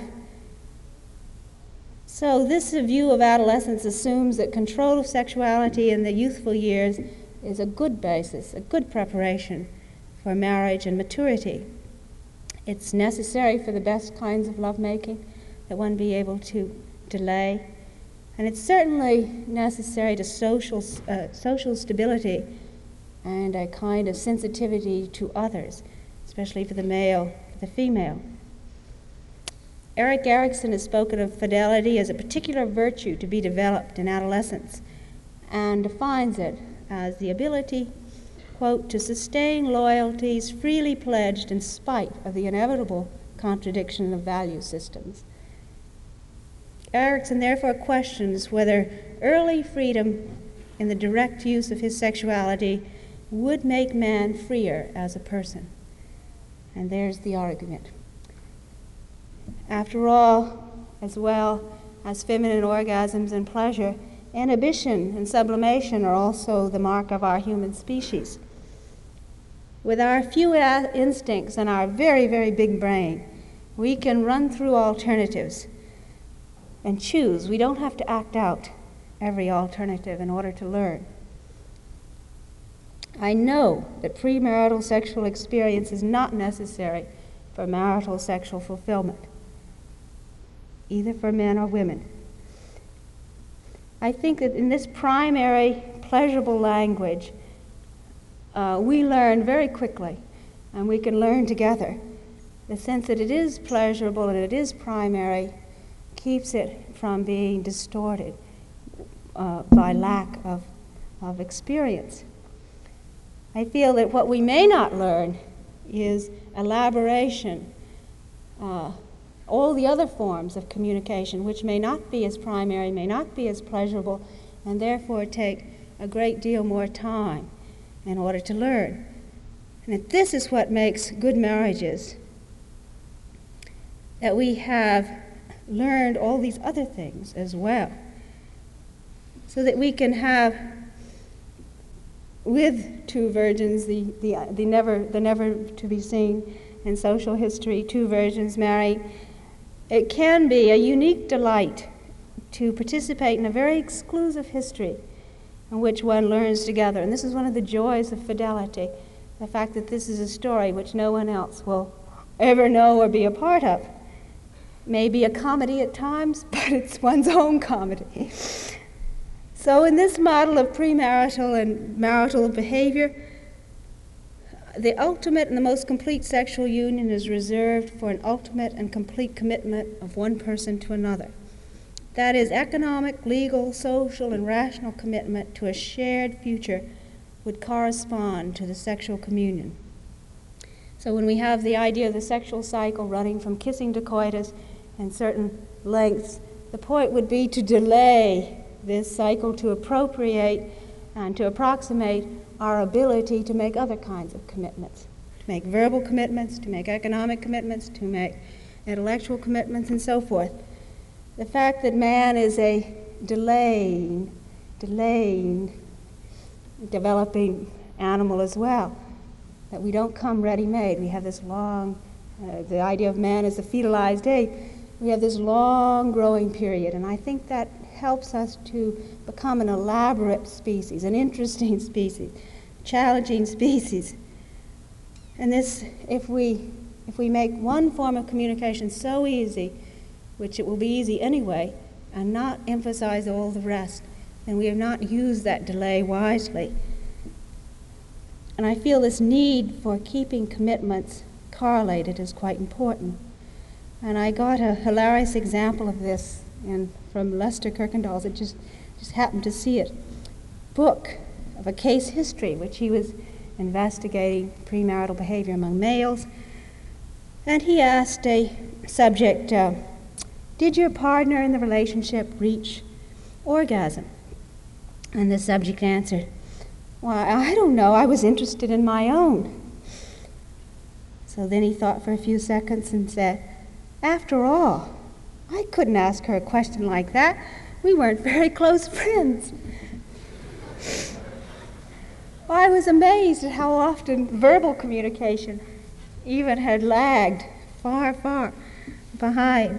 So this view of adolescence assumes that control of sexuality in the youthful years is a good basis, a good preparation for marriage and maturity. It's necessary for the best kinds of lovemaking that one be able to delay. And it's certainly necessary to social stability and a kind of sensitivity to others, especially for the male, for the female. Erik Erikson has spoken of fidelity as a particular virtue to be developed in adolescence and defines it as the ability, quote, to sustain loyalties freely pledged in spite of the inevitable contradiction of value systems. Erikson therefore questions whether early freedom in the direct use of his sexuality would make man freer as a person. And there's the argument. After all, as well as feminine orgasms and pleasure, inhibition and sublimation are also the mark of our human species. With our few instincts and our very, very big brain, we can run through alternatives and choose. We don't have to act out every alternative in order to learn. I know that premarital sexual experience is not necessary for marital sexual fulfillment, either for men or women. I think that in this primary pleasurable language, we learn very quickly, and we can learn together. The sense that it is pleasurable and it is primary keeps it from being distorted by lack of experience. I feel that what we may not learn is elaboration, all the other forms of communication, which may not be as primary, may not be as pleasurable, and therefore take a great deal more time in order to learn. And that this is what makes good marriages, that we have learned all these other things as well, so that we can have, with two virgins, the never to be seen in social history, two virgins married. It can be a unique delight to participate in a very exclusive history in which one learns together. And this is one of the joys of fidelity, the fact that this is a story which no one else will ever know or be a part of. Maybe a comedy at times, but it's one's own comedy. So in this model of premarital and marital behavior, the ultimate and the most complete sexual union is reserved for an ultimate and complete commitment of one person to another. That is, economic, legal, social, and rational commitment to a shared future would correspond to the sexual communion. So when we have the idea of the sexual cycle running from kissing to coitus and certain lengths, the point would be to delay this cycle, to appropriate and to approximate our ability to make other kinds of commitments, to make verbal commitments, to make economic commitments, to make intellectual commitments, and so forth. The fact that man is a delaying, developing animal as well, that we don't come ready-made. We have this long, the idea of man as a fetalized ape, we have this long growing period, and I think that helps us to become an elaborate species, an interesting species, challenging species. And this, if we make one form of communication so easy, which it will be easy anyway, and not emphasize all the rest, then we have not used that delay wisely. And I feel this need for keeping commitments correlated is quite important. And I got a hilarious example of this from Lester Kirkendall's. It just happened to see it. Book of a case history, which he was investigating premarital behavior among males. And he asked a subject, did your partner in the relationship reach orgasm? And the subject answered, why, I don't know, I was interested in my own. So then he thought for a few seconds and said, after all, I couldn't ask her a question like that. We weren't very close friends. Well, I was amazed at how often verbal communication even had lagged far, far behind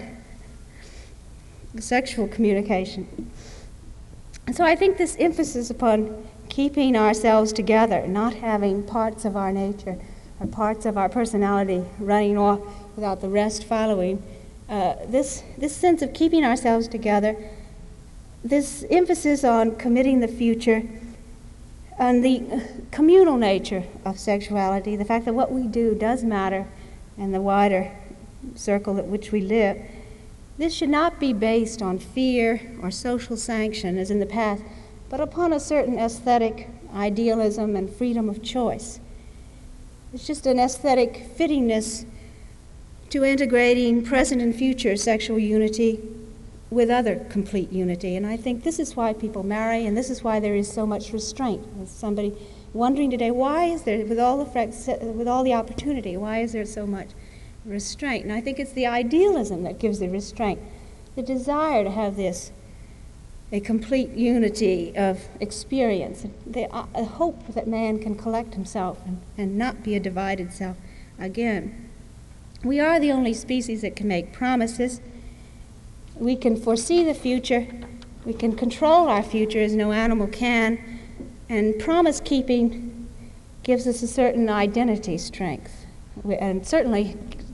sexual communication. And so I think this emphasis upon keeping ourselves together, not having parts of our nature or parts of our personality running off without the rest following, this sense of keeping ourselves together, this emphasis on committing the future, and the communal nature of sexuality, the fact that what we do does matter in the wider circle at which we live, this should not be based on fear or social sanction as in the past, but upon a certain aesthetic idealism and freedom of choice. It's just an aesthetic fittingness to integrating present and future sexual unity with other complete unity. And I think this is why people marry, and this is why there is so much restraint. As somebody wondering today, why is there, with all the opportunity, why is there so much restraint? And I think it's the idealism that gives the restraint, the desire to have this, a complete unity of experience, a hope that man can collect himself and not be a divided self again. We are the only species that can make promises. We can foresee the future. We can control our future as no animal can. And promise keeping gives us a certain identity strength, and certainly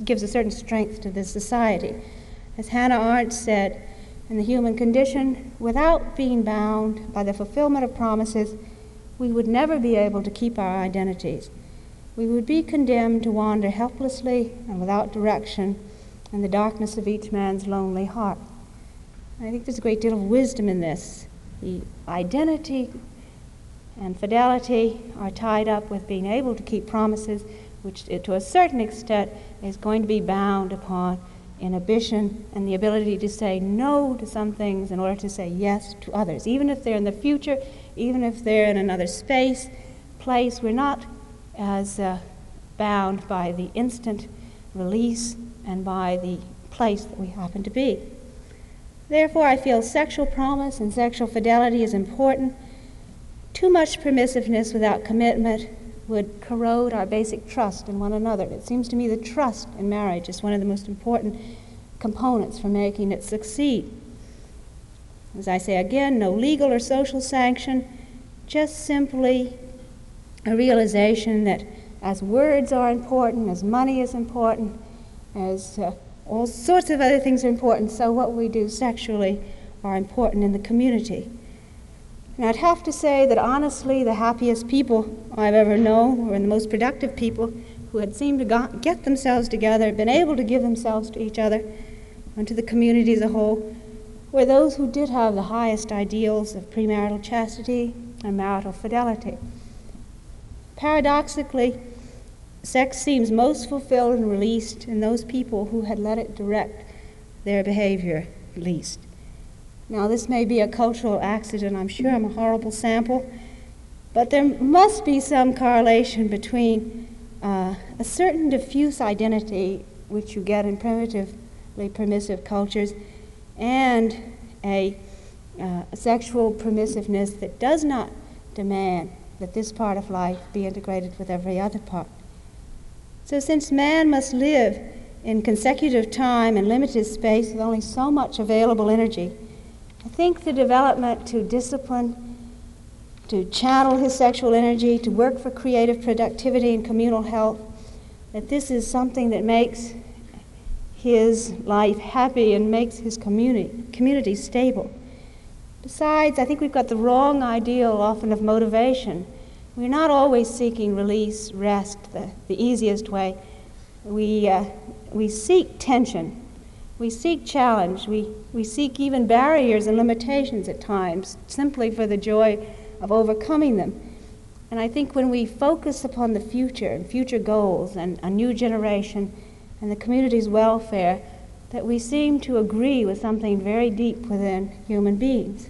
gives a certain strength to this society. As Hannah Arendt said, in the human condition, without being bound by the fulfillment of promises, we would never be able to keep our identities. We would be condemned to wander helplessly and without direction in the darkness of each man's lonely heart. And I think there's a great deal of wisdom in this. The identity and fidelity are tied up with being able to keep promises, which to a certain extent is going to be bound upon inhibition and the ability to say no to some things in order to say yes to others. Even if they're in the future, even if they're in another space, place, we're not as bound by the instant release and by the place that we happen to be. Therefore, I feel sexual promise and sexual fidelity is important. Too much permissiveness without commitment would corrode our basic trust in one another. It seems to me that trust in marriage is one of the most important components for making it succeed. As I say again, no legal or social sanction, just simply a realization that as words are important, as money is important, as all sorts of other things are important, so what we do sexually are important in the community. And I'd have to say that honestly, the happiest people I've ever known, or the most productive people who had seemed to get themselves together, been able to give themselves to each other and to the community as a whole, were those who did have the highest ideals of premarital chastity and marital fidelity. Paradoxically, sex seems most fulfilled and released in those people who had let it direct their behavior least. Now, this may be a cultural accident. I'm sure I'm a horrible sample, but there must be some correlation between a certain diffuse identity which you get in primitively permissive cultures and a sexual permissiveness that does not demand that this part of life be integrated with every other part. So since man must live in consecutive time and limited space with only so much available energy, I think the development to discipline, to channel his sexual energy, to work for creative productivity and communal health, that this is something that makes his life happy and makes his community stable. Besides, I think we've got the wrong ideal often of motivation. We're not always seeking release, rest, the easiest way. We seek tension. We seek challenge. We seek even barriers and limitations at times, simply for the joy of overcoming them. And I think when we focus upon the future and future goals and a new generation and the community's welfare, that we seem to agree with something very deep within human beings.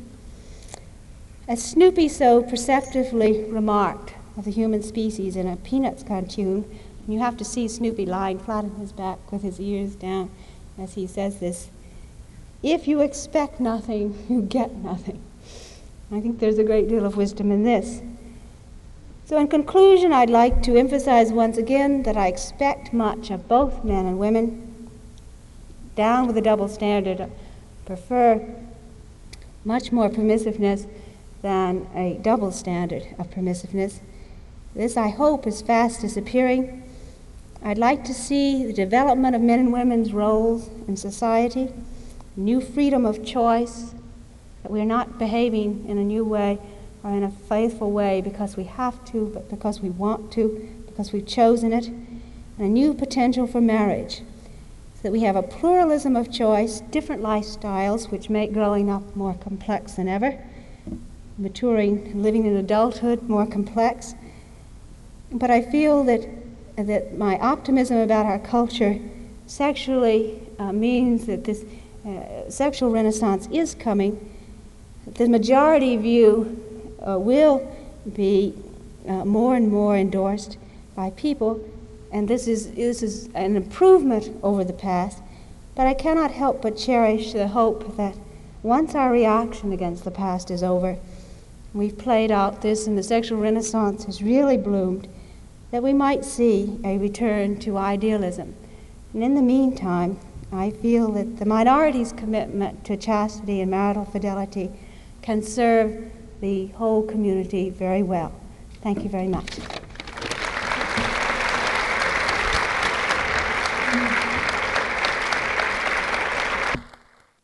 As Snoopy so perceptively remarked of the human species in a Peanuts cartoon, and you have to see Snoopy lying flat on his back with his ears down as he says this, if you expect nothing, you get nothing. I think there's a great deal of wisdom in this. So in conclusion, I'd like to emphasize once again that I expect much of both men and women. Down with the double standard, prefer much more permissiveness than a double standard of permissiveness. This, I hope, is fast disappearing. I'd like to see the development of men and women's roles in society, new freedom of choice, that we're not behaving in a new way or in a faithful way because we have to, but because we want to, because we've chosen it, and a new potential for marriage, so that we have a pluralism of choice, different lifestyles which make growing up more complex than ever, maturing, living in adulthood more complex. But I feel that my optimism about our culture sexually means that this sexual renaissance is coming. The majority view will be more and more endorsed by people, and this is an improvement over the past. But I cannot help but cherish the hope that once our reaction against the past is over, we've played out this and the sexual renaissance has really bloomed, that we might see a return to idealism. And in the meantime, I feel that the minority's commitment to chastity and marital fidelity can serve the whole community very well. Thank you very much.